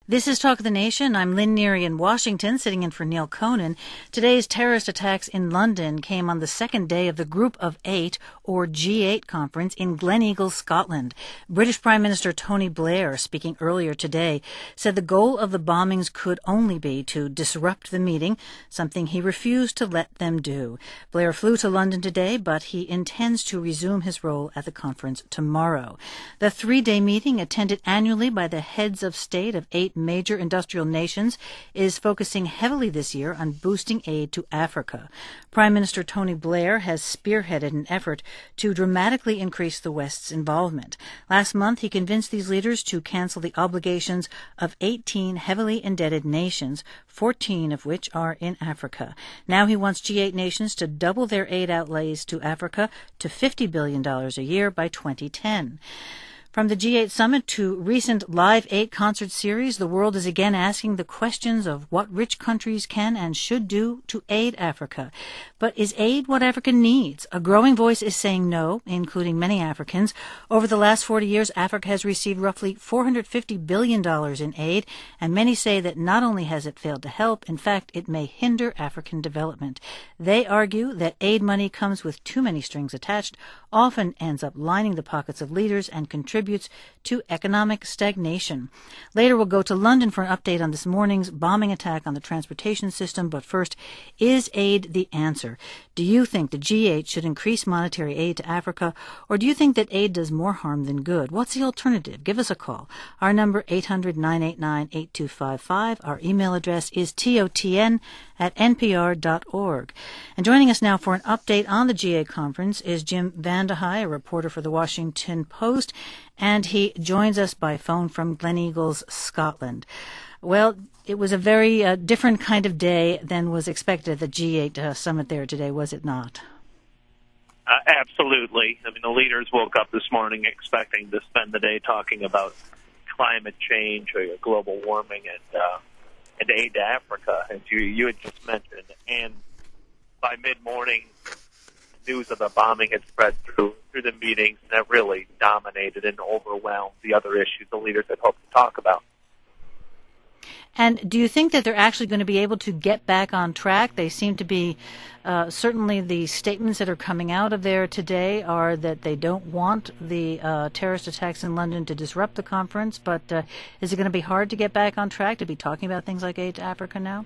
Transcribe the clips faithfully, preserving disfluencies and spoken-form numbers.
This is Talk of the Nation. I'm Lynn Neary in Washington, sitting in for Neil Conan. Today's terrorist attacks in London came on the second day of the Group of Eight, or G eight, conference in Gleneagles, Scotland. British Prime Minister Tony Blair, speaking earlier today, said the goal of the bombings could only be to disrupt the meeting, something he refused to let them do. Blair flew to London today, but he intends to resume his role at the conference tomorrow. The three-day meeting, attended annually by the heads of state of eight major industrial nations, is focusing heavily this year on boosting aid to Africa. Prime Minister Tony Blair has spearheaded an effort to dramatically increase the West's involvement. Last month, he convinced these leaders to cancel the obligations of eighteen heavily indebted nations, fourteen of which are in Africa. Now he wants G eight nations to double their aid outlays to Africa to fifty billion dollars a year by twenty ten. From the G eight summit to recent Live eight concert series, the world is again asking the questions of what rich countries can and should do to aid Africa. But is aid what Africa needs? A growing voice is saying no, including many Africans. Over the last forty years, Africa has received roughly four hundred fifty billion dollars in aid, and many say that not only has it failed to help, in fact, it may hinder African development. They argue that aid money comes with too many strings attached, often ends up lining the pockets of leaders, and contributes to economic stagnation. Later, we'll go to London for an update on this morning's bombing attack on the transportation system. But first, is aid the answer? Do you think the G eight should increase monetary aid to Africa, or do you think that aid does more harm than good? What's the alternative? Give us a call. Our number, eight hundred, nine eight nine, eight two five five. Our email address is totn at npr dot org. And joining us now for an update on the G eight conference is Jim Vandehei, a reporter for the Washington Post, and he joins us by phone from Gleneagles, Scotland. Well, it was a very uh, different kind of day than was expected at the G eight uh, summit there today, was it not? Uh, absolutely. I mean, the leaders woke up this morning expecting to spend the day talking about climate change or global warming and uh, and aid to Africa, as you, you had just mentioned. And by mid-morning, news of the bombing had spread through through the meetings, and that really dominated and overwhelmed the other issues the leaders had hoped to talk about. And do you think that they're actually going to be able to get back on track? They seem to be, uh, certainly the statements that are coming out of there today are that they don't want the uh, terrorist attacks in London to disrupt the conference, but uh, is it going to be hard to get back on track, to be talking about things like aid to Africa now?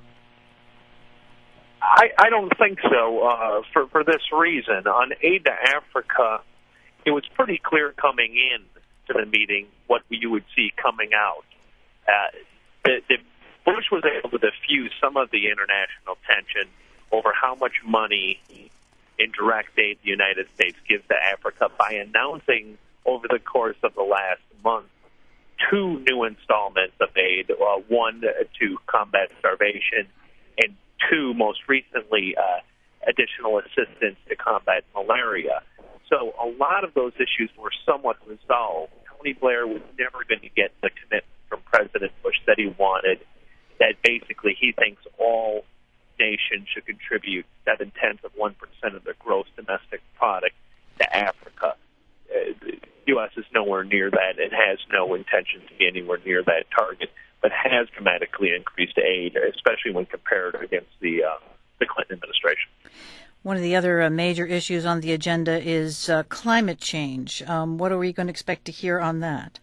I, I don't think so, uh, for, for this reason. On aid to Africa, it was pretty clear coming in to the meeting what you would see coming out. Uh, the, the Bush was able to diffuse some of the international tension over how much money in direct aid the United States gives to Africa by announcing over the course of the last month two new installments of aid, uh, one to combat starvation and two, most recently, uh, additional assistance to combat malaria. So a lot of those issues were somewhat resolved. Tony Blair was never going to get the commitment from President Bush that he wanted, that basically he thinks all nations should contribute seven-tenths of one percent of their gross domestic product to Africa. Uh, the U S is nowhere near that and has no intention to be anywhere near that target, but has dramatically increased aid, especially when compared against the, uh, the Clinton administration. One of the other uh, major issues on the agenda is uh, climate change. Um, what are we going to expect to hear on that?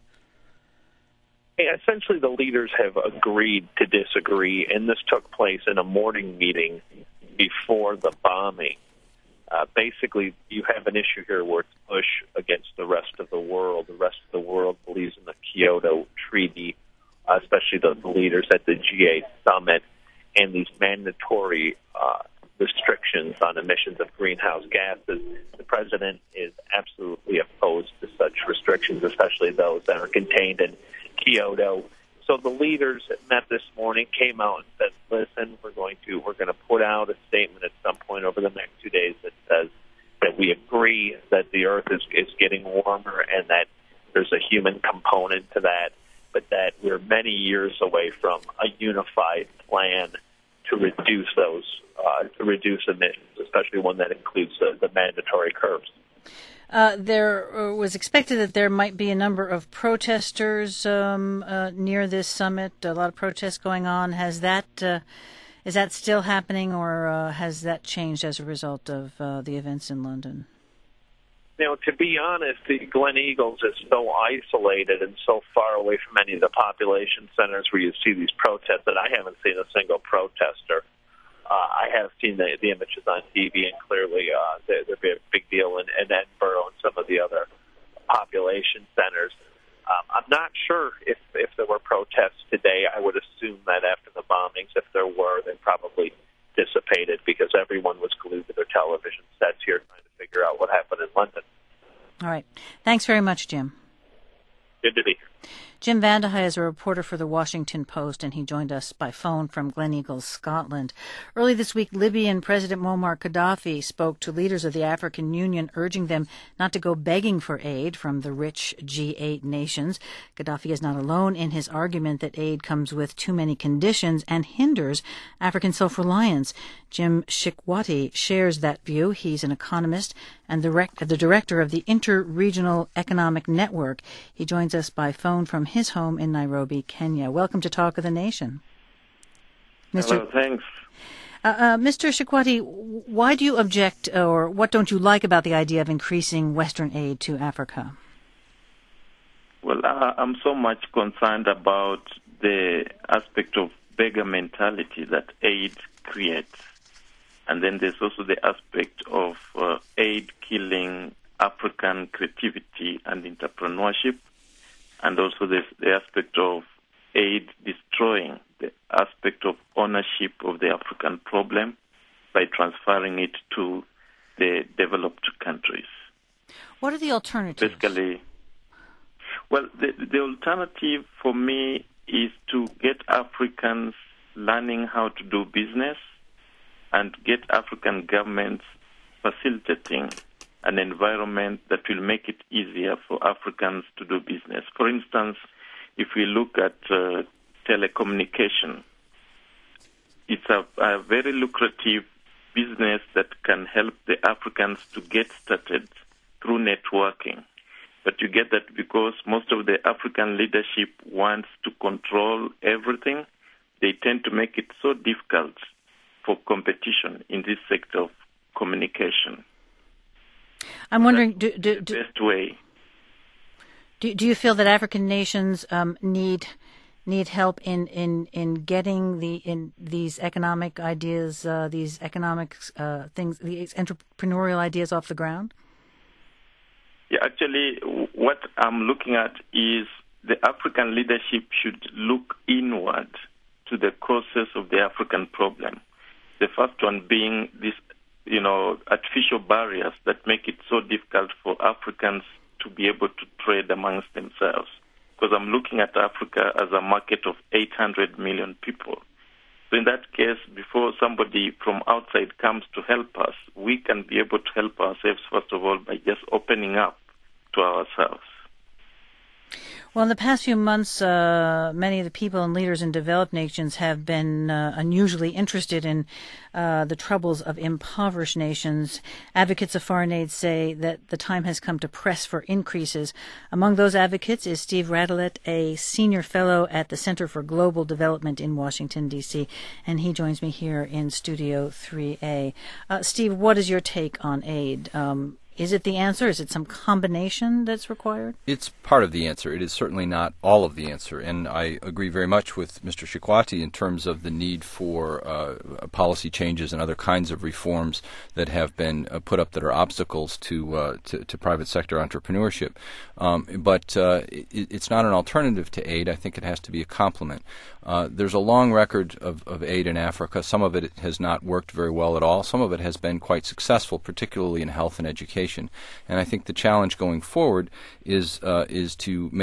Essentially, the leaders have agreed to disagree, and this took place in a morning meeting before the bombing. Uh, basically, you have an issue here where it's Bush against the rest of the world. The rest of the world believes in the Kyoto Treaty, uh, especially the, the leaders at the G eight summit, and these mandatory uh, restrictions on emissions of greenhouse gases. The president is absolutely opposed to such restrictions, especially those that are contained in Kyoto. So the leaders that met this morning came out and said, listen, we're going to we're going to put out a statement at some point over the next two days that says that we agree that the earth is, is getting warmer and that there's a human component to that, but that we're many years away from a unified plan to reduce those, uh, to reduce emissions, especially one that includes the, the mandatory curbs. Uh, there was expected that there might be a number of protesters um, uh, near this summit. A lot of protests going on. Has that uh, is that still happening, or uh, has that changed as a result of uh, the events in London? You know, to be honest, the Glen Eagles is so isolated and so far away from any of the population centers where you see these protests that I haven't seen a single protester. Uh, I have seen the, the images on T V, and clearly uh, there, there'd be a big deal in, in Edinburgh and some of the other population centers. Um, I'm not sure if, if there were protests today. I would assume that after the bombings, if there were, they probably dissipated because everyone was glued to their television sets here trying to figure out what happened in London. All right. Thanks very much, Jim. Good to be here. Jim Vandehei is a reporter for The Washington Post, and he joined us by phone from Glen Eagles, Scotland. Early this week, Libyan President Muammar Gaddafi spoke to leaders of the African Union, urging them not to go begging for aid from the rich G eight nations. Gaddafi is not alone in his argument that aid comes with too many conditions and hinders African self-reliance. Jim Shikwati shares that view. He's an economist and the, rec- the director of the Inter-Regional Economic Network. He joins us by phone from his home in Nairobi, Kenya. Welcome to Talk of the Nation. Mister Hello, thanks. Uh, uh, Mister Shikwati, why do you object, or what don't you like about the idea of increasing Western aid to Africa? Well, uh, I'm so much concerned about the aspect of beggar mentality that aid creates. And then there's also the aspect of uh, aid killing African creativity and entrepreneurship. And also there's the aspect of aid destroying the aspect of ownership of the African problem by transferring it to the developed countries. What are the alternatives? Basically, well, the, the alternative for me is to get Africans learning how to do business and get African governments facilitating an environment that will make it easier for Africans to do business. For instance, if we look at uh, telecommunication, it's a, a very lucrative business that can help the Africans to get started through networking. But you get that because most of the African leadership wants to control everything, they tend to make it so difficult for competition in this sector of communication. I'm wondering, do, do, do, best way. Do, do you feel that African nations um, need need help in, in, in getting the in these economic ideas, uh, these economic uh, things, these entrepreneurial ideas off the ground? Yeah, actually, what I'm looking at is the African leadership should look inward to the causes of the African problem. The first one being this, you know, artificial barriers that make it so difficult for Africans to be able to trade amongst themselves. Because I'm looking at Africa as a market of eight hundred million people. So in that case, before somebody from outside comes to help us, we can be able to help ourselves, first of all, by just opening up to ourselves. Well, in the past few months, uh, many of the people and leaders in developed nations have been uh, unusually interested in uh, the troubles of impoverished nations. Advocates of foreign aid say that the time has come to press for increases. Among those advocates is Steve Radelet, a senior fellow at the Center for Global Development in Washington, D C, and he joins me here in Studio three A. Uh, Steve, what is your take on aid? Um, Is it the answer? Is it some combination that's required? It's part of the answer. It is certainly not all of the answer. And I agree very much with Mister Shikwati in terms of the need for uh, policy changes and other kinds of reforms that have been uh, put up that are obstacles to, uh, to, to private sector entrepreneurship. Um, but uh, it, it's not an alternative to aid. I think it has to be a complement. Uh, there's a long record of, of aid in Africa. Some of it has not worked very well at all. Some of it has been quite successful, particularly in health and education. And I think the challenge going forward is uh, is to make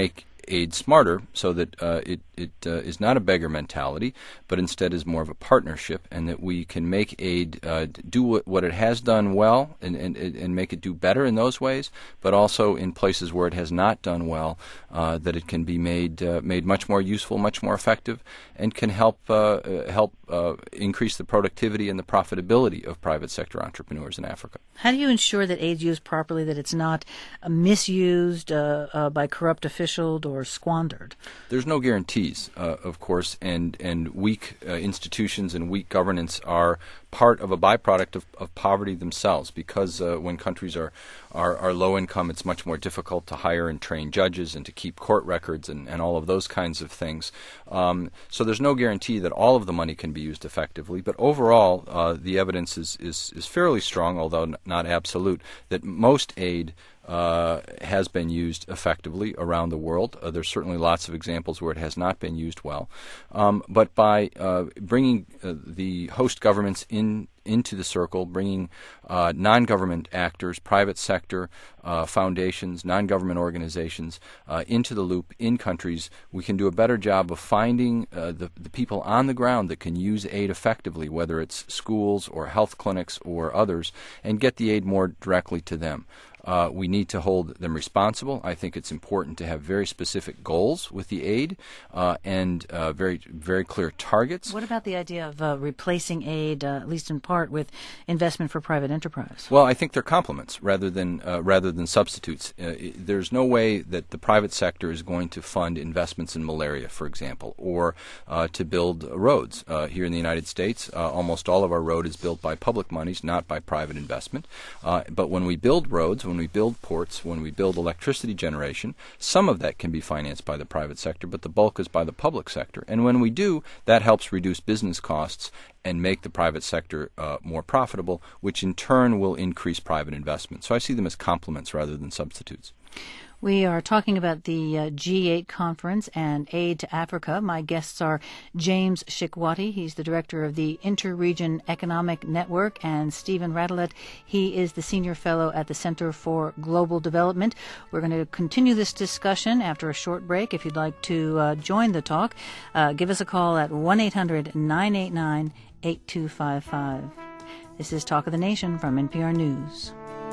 aid smarter so that uh, it, it uh, is not a beggar mentality, but instead is more of a partnership, and that we can make aid uh, do what, what it has done well and, and, and make it do better in those ways, but also in places where it has not done well, uh, that it can be made uh, made much more useful, much more effective, and can help uh, help uh, increase the productivity and the profitability of private sector entrepreneurs in Africa. How do you ensure that aid's used properly, that it's not uh, misused uh, uh, by corrupt officials or squandered? There's no guarantees, uh, of course, and, and weak uh, institutions and weak governance are part of a byproduct of, of poverty themselves, because uh, when countries are, are, are low income, it's much more difficult to hire and train judges and to keep court records and, and all of those kinds of things. Um, so there's no guarantee that all of the money can be used effectively, but overall uh, the evidence is, is, is fairly strong, although n- not absolute, that most aid Uh, has been used effectively around the world. Uh, there's certainly lots of examples where it has not been used well. Um, but by uh, bringing uh, the host governments in into the circle, bringing uh, non-government actors, private sector, uh, foundations, non-government organizations uh, into the loop in countries, we can do a better job of finding uh, the, the people on the ground that can use aid effectively, whether it's schools or health clinics or others, and get the aid more directly to them. Uh, we need to hold them responsible. I think it's important to have very specific goals with the aid uh, and uh, very very clear targets. What about the idea of uh, replacing aid, uh, at least in part, with investment for private enterprise? Well, I think they're complements rather than uh, rather than substitutes. Uh, it, there's no way that the private sector is going to fund investments in malaria, for example, or uh, to build roads. Uh, here in the United States, uh, almost all of our road is built by public monies, not by private investment. Uh, but when we build roads, when we build ports, when we build electricity generation, some of that can be financed by the private sector, but the bulk is by the public sector. And when we do, that helps reduce business costs and make the private sector uh, more profitable, which in turn will increase private investment. So I see them as complements rather than substitutes. We are talking about the uh, G eight conference and aid to Africa. My guests are James Shikwati. He's the director of the Inter-Region Economic Network, and Stephen Radelet. He is the senior fellow at the Center for Global Development. We're going to continue this discussion after a short break. If you'd like to uh, join the talk, uh, give us a call at one eight hundred nine eight nine eight two five five. This is Talk of the Nation from N P R News.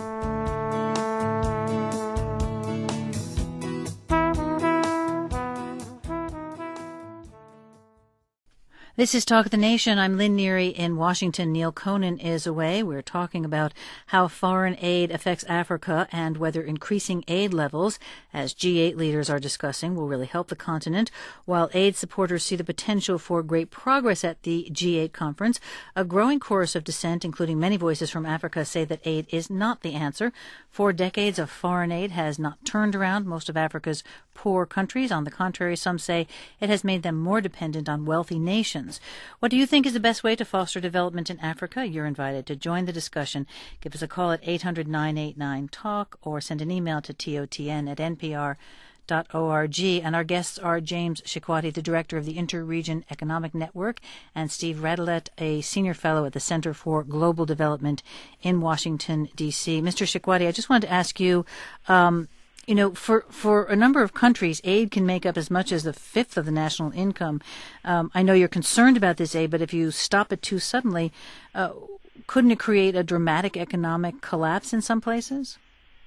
This is Talk of the Nation. I'm Lynn Neary in Washington. Neil Conan is away. We're talking about how foreign aid affects Africa and whether increasing aid levels, as G eight leaders are discussing, will really help the continent. While aid supporters see the potential for great progress at the G eight conference, a growing chorus of dissent, including many voices from Africa, say that aid is not the answer. Four decades of foreign aid has not turned around most of Africa's poor countries. On the contrary, some say it has made them more dependent on wealthy nations. What do you think is the best way to foster development in Africa? You're invited to join the discussion. Give us a call at eight hundred nine eight nine talk or send an email to totn at n p r dot org. And our guests are James Shikwati, the director of the Inter-Region Economic Network, and Steve Radelet, a senior fellow at the Center for Global Development in Washington, D C. Mister Shikwati, I just wanted to ask you, um, You know, for, for a number of countries, aid can make up as much as a fifth of the national income. Um, I know you're concerned about this aid, but if you stop it too suddenly, uh, couldn't it create a dramatic economic collapse in some places?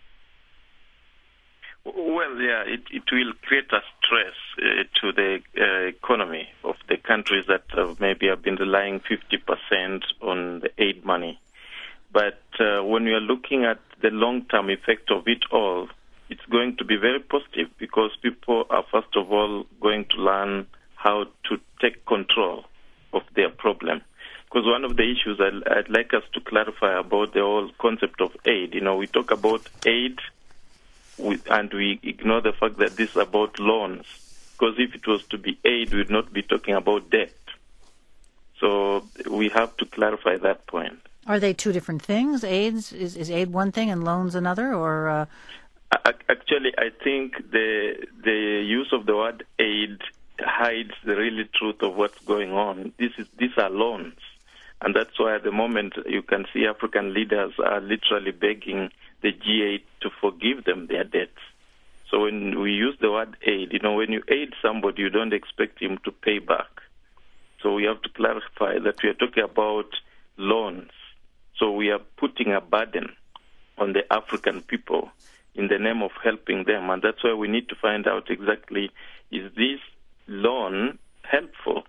Well, yeah, it, it will create a stress uh, to the uh, economy of the countries that uh, maybe have been relying fifty percent on the aid money. But uh, when we are looking at the long-term effect of it all, it's going to be very positive because people are, first of all, going to learn how to take control of their problem. Because one of the issues I'd, I'd like us to clarify about the whole concept of aid, you know, we talk about aid we, and we ignore the fact that this is about loans. Because if it was to be aid, we would not be talking about debt. So we have to clarify that point. Are they two different things? AIDS is, is aid one thing and loans another, or? Uh... Actually, I think the the use of the word aid hides the real truth of what's going on. This is these are loans, and that's why at the moment you can see African leaders are literally begging the G eight to forgive them their debts. So when we use the word aid, you know, when you aid somebody, you don't expect him to pay back. So we have to clarify that we are talking about loans. So we are putting a burden on the African people in the name of helping them. And that's why we need to find out exactly, is this loan helpful?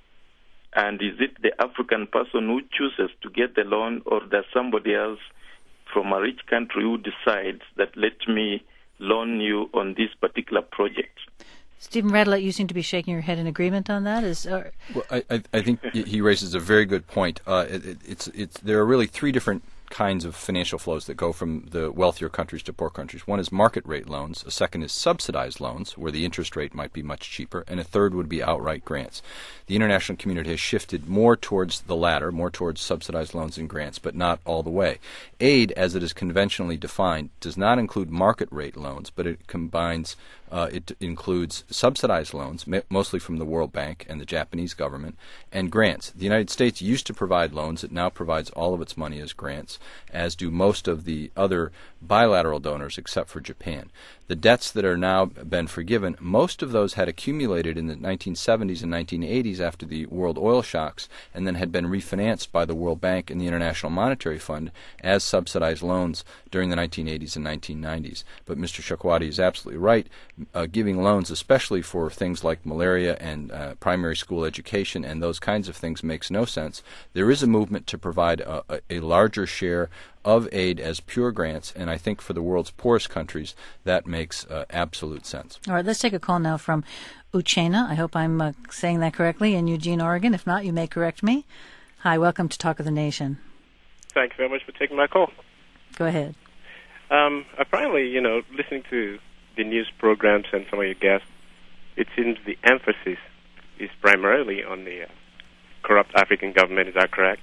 And is it the African person who chooses to get the loan, or does somebody else from a rich country who decides that let me loan you on this particular project? Stephen Radelet, you seem to be shaking your head in agreement on that. Is uh... well, I, I, I think he raises a very good point. Uh, it, it, it's, it's, there are really three different kinds of financial flows that go from the wealthier countries to poor countries. One is market rate loans, a second is subsidized loans, where the interest rate might be much cheaper, and a third would be outright grants. The international community has shifted more towards the latter, more towards subsidized loans and grants, but not all the way. Aid, as it is conventionally defined, does not include market rate loans, but it combines Uh, it includes subsidized loans, mostly from the World Bank and the Japanese government, and grants. The United States used to provide loans. It now provides all of its money as grants, as do most of the other bilateral donors except for Japan. The debts that are now been forgiven, most of those had accumulated in the nineteen seventies and nineteen eighties after the world oil shocks, and then had been refinanced by the World Bank and the International Monetary Fund as subsidized loans during the nineteen eighties and nineteen nineties. But Mister Chakwati is absolutely right. Uh, giving loans, especially for things like malaria and uh, primary school education and those kinds of things, makes no sense. There is a movement to provide a, a, a larger share of aid as pure grants, and I think for the world's poorest countries, that makes uh, absolute sense. All right, let's take a call now from Uchenna. I hope I'm uh, saying that correctly, in Eugene, Oregon. If not, you may correct me. Hi, welcome to Talk of the Nation. Thank you very much for taking my call. Go ahead. Um, apparently, you know, listening to the news programs and some of your guests, it seems the emphasis is primarily on the uh, corrupt African government. Is that correct?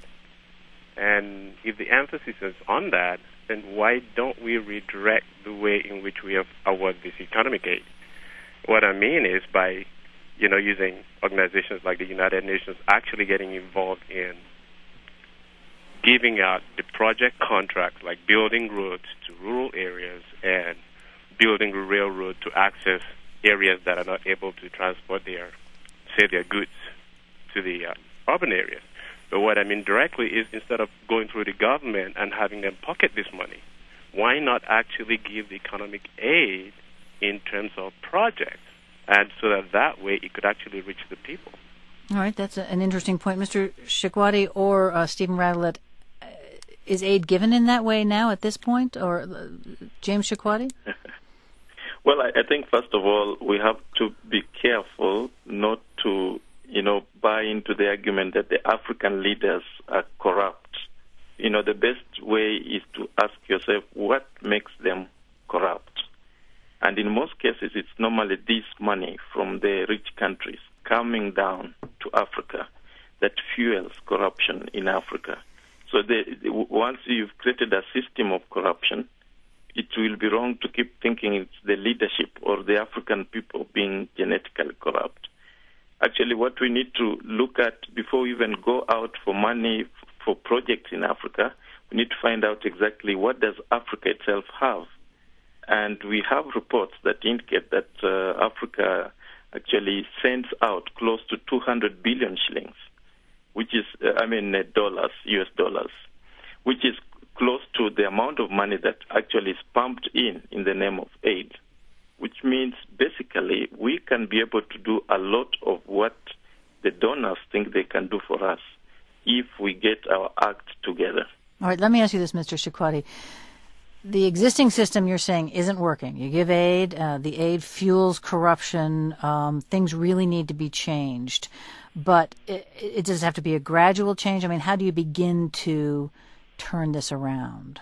And if the emphasis is on that, then why don't we redirect the way in which we have award this economic aid? What I mean is by, you know, using organizations like the United Nations actually getting involved in giving out the project contracts, like building roads to rural areas and building a railroad to access areas that are not able to transport their, say, their goods to the uh, urban areas. But what I mean directly is, instead of going through the government and having them pocket this money, why not actually give the economic aid in terms of projects, and so that that way it could actually reach the people? All right, that's a, an interesting point. Mister Chakwati or uh, Stephen Radelet, uh, is aid given in that way now at this point, or uh, James Chakwati? Well, I, I think, first of all, we have to be careful not to, you know, buy into the argument that the African leaders are corrupt. You know, the best way is to ask yourself, what makes them corrupt? And in most cases, it's normally this money from the rich countries coming down to Africa that fuels corruption in Africa. So the, the, once you've created a system of corruption, it will be wrong to keep thinking it's the leadership or the African people being genetically corrupt. Actually, what we need to look at before we even go out for money for projects in Africa, we need to find out exactly what does Africa itself have. And we have reports that indicate that uh, Africa actually sends out close to two hundred billion shillings, which is, uh, I mean, uh, dollars, U S dollars, which is close to the amount of money that actually is pumped in in the name of aid, which means basically we can be able to do a lot of what the donors think they can do for us if we get our act together. All right, let me ask you this, Mister Chakwati. The existing system, you're saying, isn't working. You give aid, uh, the aid fuels corruption, um, things really need to be changed. But it, it does have to be a gradual change? I mean, how do you begin to turn this around?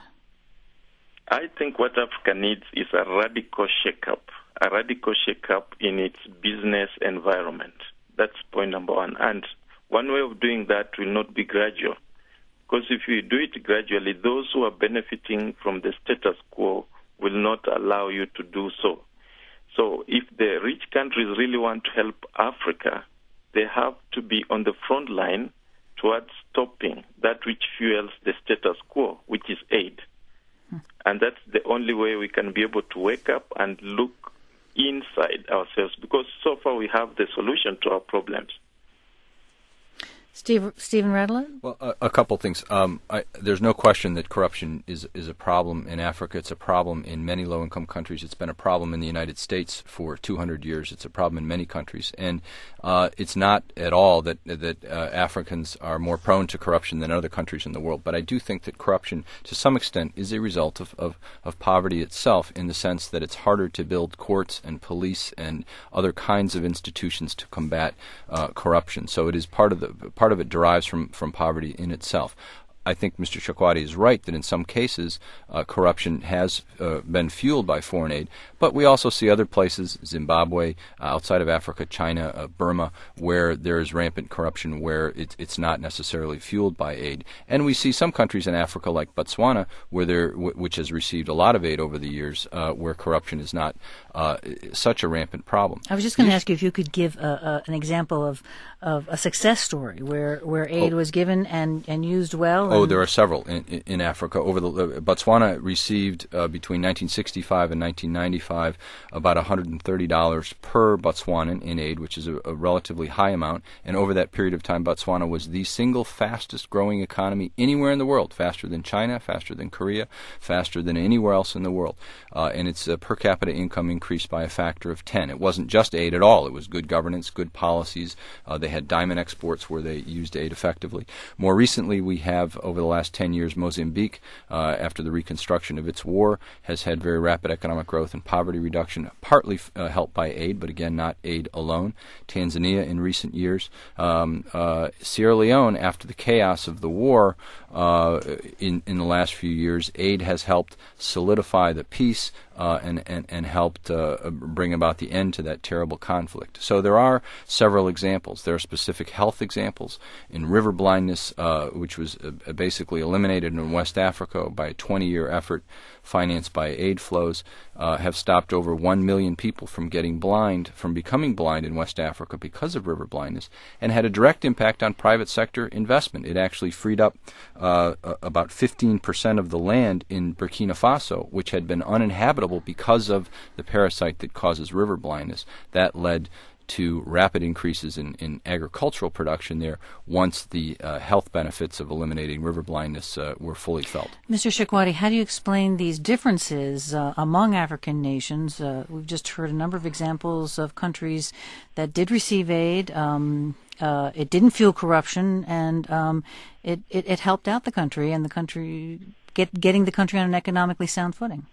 I think what Africa needs is a radical shake-up, a radical shake-up in its business environment. That's point number one. And one way of doing that will not be gradual. Because if you do it gradually, those who are benefiting from the status quo will not allow you to do so. So if the rich countries really want to help Africa, they have to be on the front line towards stopping that which fuels the status quo, which is aid. Hmm. And that's the only way we can be able to wake up and look inside ourselves, because so far we have the solution to our problems. Steve, Stephen Radelet? Well, a, a couple things. Um, I, there's no question that corruption is is a problem in Africa. It's a problem in many low-income countries. It's been a problem in the United States for two hundred years. It's a problem in many countries, and uh, it's not at all that that uh, Africans are more prone to corruption than other countries in the world. But I do think that corruption, to some extent, is a result of, of, of poverty itself, in the sense that it's harder to build courts and police and other kinds of institutions to combat uh, corruption. So it is part of the part of it derives from, from poverty in itself. I think Mister Chakwati is right that in some cases uh, corruption has uh, been fueled by foreign aid, but we also see other places, Zimbabwe, uh, outside of Africa, China, uh, Burma, where there is rampant corruption, where it, it's not necessarily fueled by aid. And we see some countries in Africa, like Botswana, where there, w- which has received a lot of aid over the years, uh, where corruption is not uh, such a rampant problem. I was just going to ask you if you could give a, a, an example of, of a success story where, where aid oh. was given and, and used well. Oh, there are several in, in, in Africa. Over the uh, Botswana received uh, between nineteen sixty-five and nineteen ninety-five about one hundred thirty dollars per Botswanan in aid, which is a, a relatively high amount. And over that period of time, Botswana was the single fastest growing economy anywhere in the world, faster than China, faster than Korea, faster than anywhere else in the world. Uh, and its uh, per capita income increased by a factor of ten. It wasn't just aid at all. It was good governance, good policies. Uh, they had diamond exports where they used aid effectively. More recently, we have over the last ten years, Mozambique, uh, after the reconstruction of its war, has had very rapid economic growth and poverty reduction, partly uh, helped by aid, but again, not aid alone. Tanzania in recent years. Um, uh, Sierra Leone, after the chaos of the war uh, in, in the last few years, aid has helped solidify the peace uh, and, and, and helped uh, bring about the end to that terrible conflict. So there are several examples. There are specific health examples. In river blindness, uh, which was uh, basically eliminated in West Africa by a twenty-year effort financed by aid flows, uh, have stopped over one million people from getting blind, from becoming blind in West Africa because of river blindness, and had a direct impact on private sector investment. It actually freed up uh, about fifteen percent of the land in Burkina Faso, which had been uninhabitable because of the parasite that causes river blindness. That led to rapid increases in, in agricultural production there once the uh, health benefits of eliminating river blindness uh, were fully felt. Mister Chakwati, how do you explain these differences uh, among African nations? Uh, we've just heard a number of examples of countries that did receive aid. Um, uh, it didn't fuel corruption, and um, it, it, it helped out the country and the country get getting the country on an economically sound footing.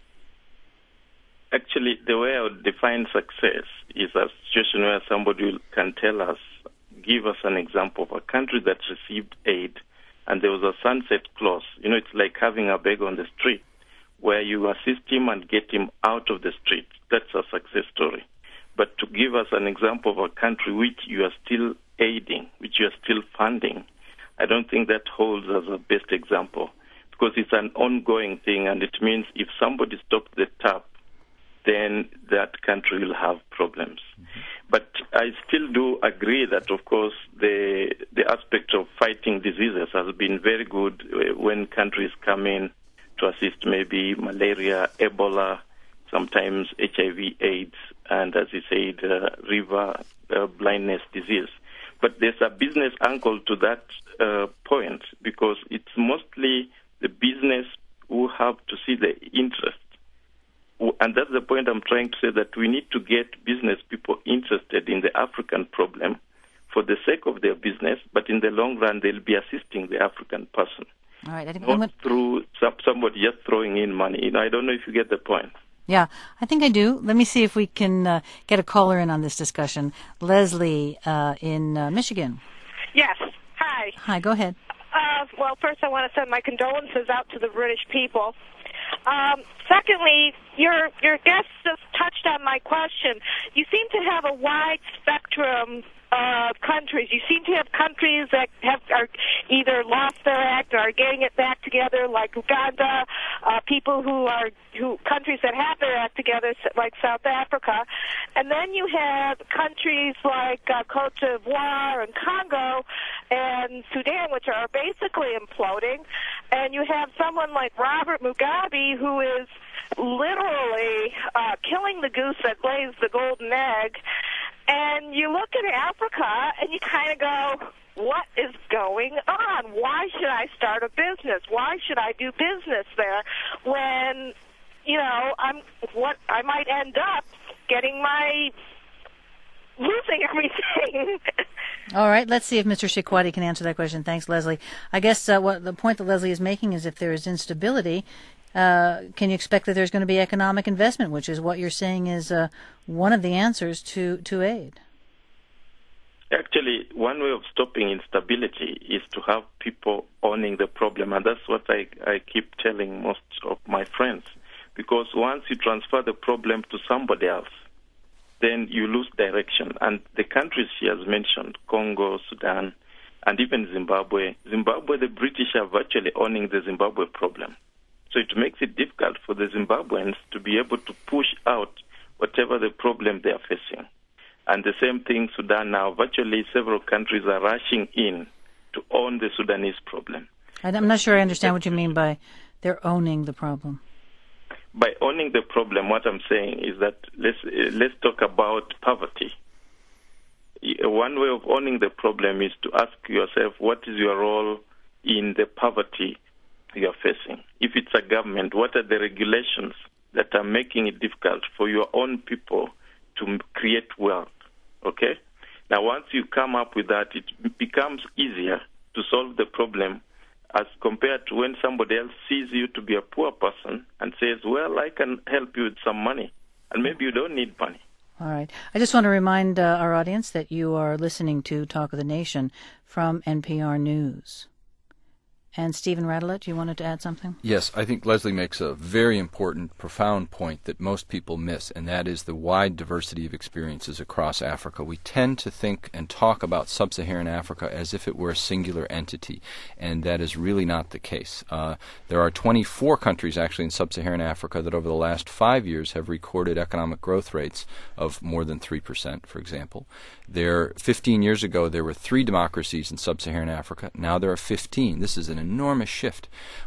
Actually, the way I would define success is a situation where somebody can tell us, give us an example of a country that received aid and there was a sunset clause. You know, it's like having a beggar on the street where you assist him and get him out of the street. That's a success story. But to give us an example of a country which you are still aiding, which you are still funding, I don't think that holds as a best example, because it's an ongoing thing, and it means if somebody stops the tap, then that country will have problems. Mm-hmm. But I still do agree that, of course, the the aspect of fighting diseases has been very good when countries come in to assist maybe malaria, Ebola, sometimes H I V, AIDS, and, as you said, uh, river uh, blindness disease. But there's a business angle to that uh, point, because it's mostly the business who have to see the interest. And that's the point I'm trying to say, that we need to get business people interested in the African problem for the sake of their business, but in the long run, they'll be assisting the African person. All right, I think not I'm gonna... through somebody just throwing in money. You know, I don't know if you get the point. Yeah, I think I do. Let me see if we can uh, get a caller in on this discussion. Leslie uh, in uh, Michigan. Yes. Hi. Hi, go ahead. Uh, well, first I want to send my condolences out to the British people. Um, secondly, your your guest just touched on my question. You seem to have a wide spectrum of countries. You seem to have countries that have are either lost their act or are getting it back together, like Uganda. Uh, people who are who countries that have their act together, like South Africa, and then you have countries like uh, Cote d'Ivoire and Congo and Sudan, which are basically imploding. And you have someone like Robert Mugabe, who is literally uh, killing the goose that lays the golden egg. And you look at Africa and you kind of go, what is going on? Why should I start a business? Why should I do business there when, you know, I'm what I might end up getting my losing everything. All right, let's see if Mister Shikwati can answer that question. Thanks, Leslie. I guess uh, what the point that Leslie is making is if there is instability, uh, can you expect that there's going to be economic investment, which is what you're saying is uh, one of the answers to, to aid? Actually, one way of stopping instability is to have people owning the problem, and that's what I, I keep telling most of my friends. Because once you transfer the problem to somebody else, then you lose direction. And the countries she has mentioned, Congo, Sudan, and even Zimbabwe, Zimbabwe, the British are virtually owning the Zimbabwe problem. So it makes it difficult for the Zimbabweans to be able to push out whatever the problem they are facing. And the same thing, Sudan now, virtually several countries are rushing in to own the Sudanese problem. I'm not sure I understand what you mean by they're owning the problem. By owning the problem, what I'm saying is that let's uh, let's talk about poverty. One way of owning the problem is to ask yourself, what is your role in the poverty you are facing? If it's a government, what are the regulations that are making it difficult for your own people to create wealth? Okay? Now, once you come up with that, it becomes easier to solve the problem as compared to when somebody else sees you to be a poor person and says, well, I can help you with some money, and maybe you don't need money. All right. I just want to remind uh, our audience that you are listening to Talk of the Nation from N P R News. And Stephen Radelet, you wanted to add something? Yes, I think Leslie makes a very important, profound point that most people miss, and that is the wide diversity of experiences across Africa. We tend to think and talk about sub-Saharan Africa as if it were a singular entity, and that is really not the case. Uh, there are twenty-four countries actually in sub-Saharan Africa that over the last five years have recorded economic growth rates of more than three percent, for example. There, fifteen years ago, there were three democracies in sub-Saharan Africa. Now there are fifteen. This is an enormous shift.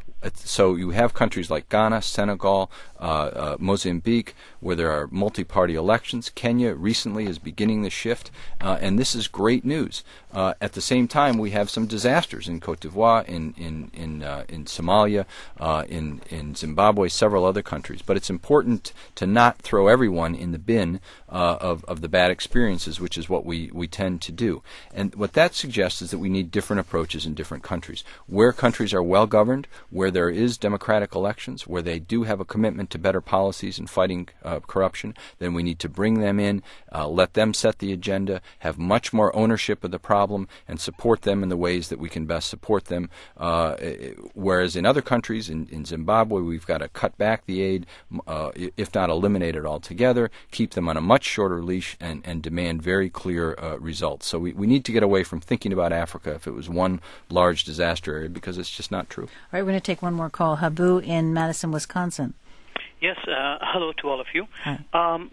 So you have countries like Ghana, Senegal, uh, uh, Mozambique, where there are multi-party elections. Kenya recently is beginning the shift, uh, and this is great news. Uh, at the same time, we have some disasters in Cote d'Ivoire, in in in, uh, in Somalia, uh, in in Zimbabwe, several other countries. But it's important to not throw everyone in the bin uh, of of the bad experiences, which is what we we tend to do. And what that suggests is that we need different approaches in different countries. Where countries are well governed, where there is democratic elections, where they do have a commitment to better policies and fighting uh, corruption, then we need to bring them in, uh, let them set the agenda, have much more ownership of the problem, and support them in the ways that we can best support them. Uh, whereas in other countries, in, in Zimbabwe, we've got to cut back the aid, uh, if not eliminate it altogether, keep them on a much shorter leash, and, and demand very clear uh, results. So we, we need to get away from thinking about Africa if it was one large disaster area, because it's just not true. All right, we're going to take one more call. Habu in Madison, Wisconsin. Yes, uh, hello to all of you. Hi. Um,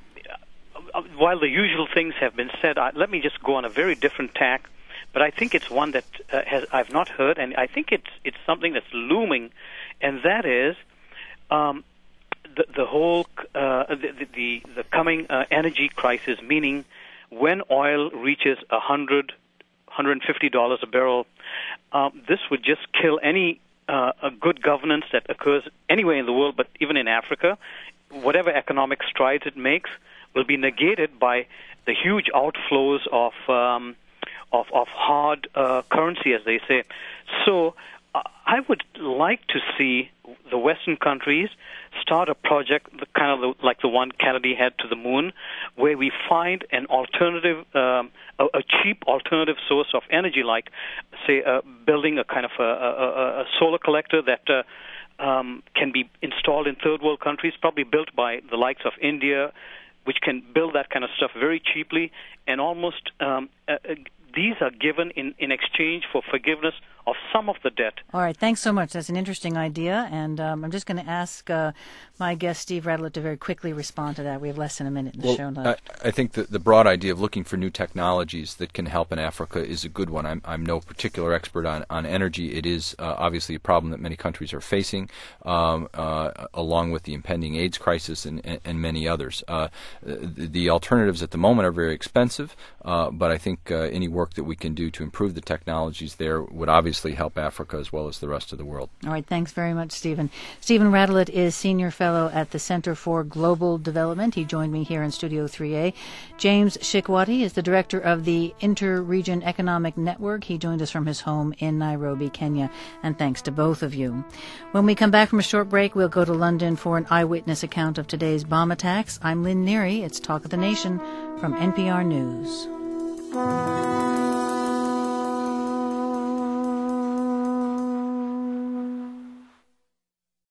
while the usual things have been said, I, let me just go on a very different tack, but I think it's one that uh, has I've not heard, and I think it's it's something that's looming, and that is um, the the whole uh, the, the the coming uh, energy crisis. Meaning, when oil reaches a hundred, hundred and fifty dollars a barrel, um, this would just kill any Uh, a good governance that occurs anywhere in the world, but even in Africa. Whatever economic strides it makes will be negated by the huge outflows of um, of, of hard uh, currency, as they say. So uh, I would like to see the Western countries start a project kind of the, like the one Kennedy had to the moon, where we find an alternative, um, a, a cheap alternative source of energy, like, say, uh, building a kind of a, a, a solar collector that uh, um, can be installed in third world countries, probably built by the likes of India, which can build that kind of stuff very cheaply and almost um, uh, these are given in, in exchange for forgiveness of some of the debt. All right, thanks so much. That's an interesting idea, and um, I'm just going to ask uh, my guest, Steve Radelet, to very quickly respond to that. We have less than a minute in the well, show left. I, I think that the broad idea of looking for new technologies that can help in Africa is a good one. I'm, I'm no particular expert on, on energy. It is uh, obviously a problem that many countries are facing, um, uh, along with the impending AIDS crisis and, and, and many others. Uh, the, the alternatives at the moment are very expensive, uh, but I think uh, any work that we can do to improve the technologies there would obviously help Africa as well as the rest of the world. All right, thanks very much, Stephen. Stephen Radelet is Senior Fellow at the Center for Global Development. He joined me here in Studio three A. James Shikwati is the Director of the Inter-Region Economic Network. He joined us from his home in Nairobi, Kenya, and thanks to both of you. When we come back from a short break, we'll go to London for an eyewitness account of today's bomb attacks. I'm Lynn Neary. It's Talk of the Nation from N P R News.